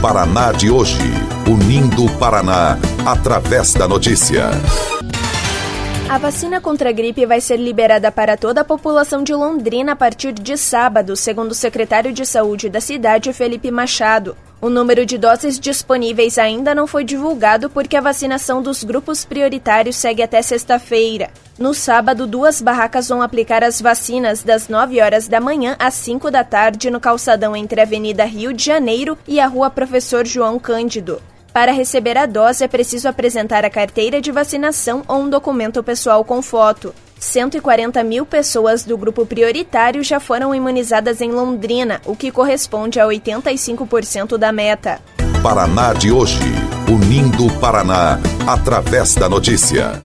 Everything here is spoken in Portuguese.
Paraná de hoje, unindo o Paraná através da notícia. A vacina contra a gripe vai ser liberada para toda a população de Londrina a partir de sábado, segundo o secretário de Saúde da cidade, Felipe Machado. O número de doses disponíveis ainda não foi divulgado porque a vacinação dos grupos prioritários segue até sexta-feira. No sábado, 2 barracas vão aplicar as vacinas das 9 horas da manhã às 5 da tarde no calçadão entre a Avenida Rio de Janeiro e a Rua Professor João Cândido. Para receber a dose, é preciso apresentar a carteira de vacinação ou um documento pessoal com foto. 140 mil pessoas do grupo prioritário já foram imunizadas em Londrina, o que corresponde a 85% da meta. Paraná de hoje, unindo o Paraná através da notícia.